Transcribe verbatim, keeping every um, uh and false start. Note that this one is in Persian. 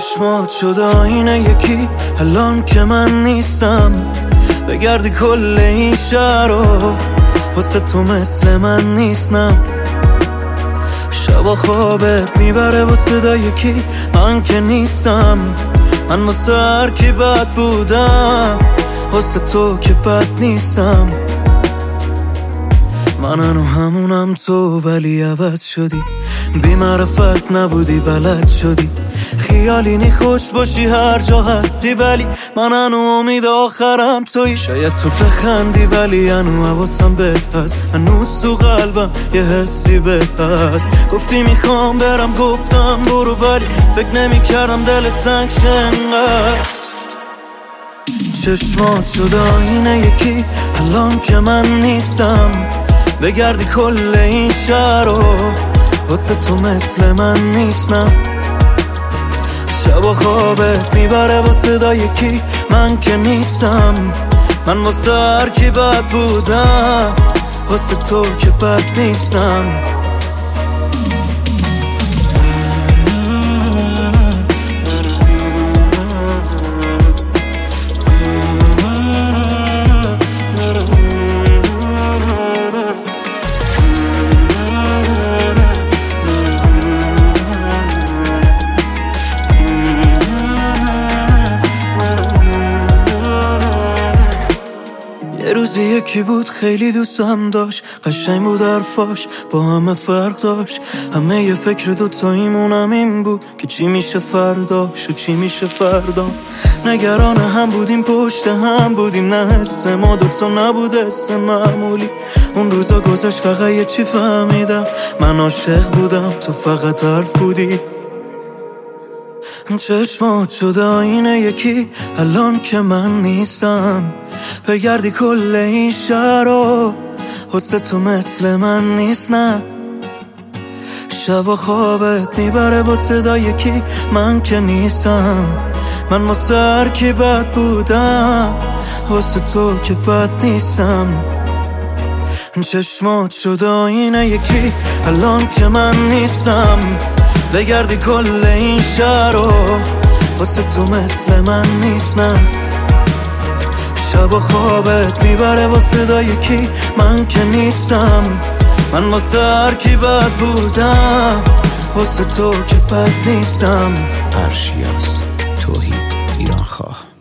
چشمات شد آینه یکی الان که من نیستم، بگردی کل این شهر رو واسه تو مثل من نیستم. شبا خوابت میبره با صدا یکی من که نیستم. من واسه هر کی بد بودم، واسه تو که بد نیستم. من هنو همونم تو ولی عوض شدی، بی معرفت نبودی بلد شدی، خیالی نی خوش باشی هر جا هستی، ولی من هنو امید آخرم تویی. شاید تو بخندی ولی هنو حواسم بهت هست، هنوز تو قلبم یه حسی بهت هست. گفتی میخوام برم گفتم برو، ولی فکر نمی کردم دلت تنگ شه انقدر. چشمات شد آینه یکی الان که من نیستم، بگردی کل این شهر رو واسه تو مثل من نیستم. شبا خوابت میبره با صدا یکی من که نیستم. من واسه هر کی بد بودم، واسه تو که بد نیستم. یه روزی یکی بود خیلی دوستم داشت، قشنگ بود حرفاش با همه فرق داشت. همه یه فکر دوتاییمونم این بود که چی میشه فرداش و چی میشه فردا. نگران هم بودیم پشت هم بودیم، نه حس ما دوتا نبود حس معمولی. اون روزا گذشت فقط یه چی فهمیدم، من عاشق بودم تو فقط حرف بودی. چشمات شد آینه یکی الان که من نیستم، بگردی کل این شهر رو واسه تو مثل من نیست. نه شبا خوابت میبره با صدا یکی من که نیستم. من واسه هر کی بد بودم، واسه تو که بد نیستم. چشمات شد آینه یکی الان که من نیستم، بگردی کل این شهر رو واسه تو مثل من نیست. نه شبا خوابت میبره با صدا یکی من که نیستم. من واسه هر کی بد بودم، واسه تو که بد نیستم. عرشیاس توحید ایران خواه.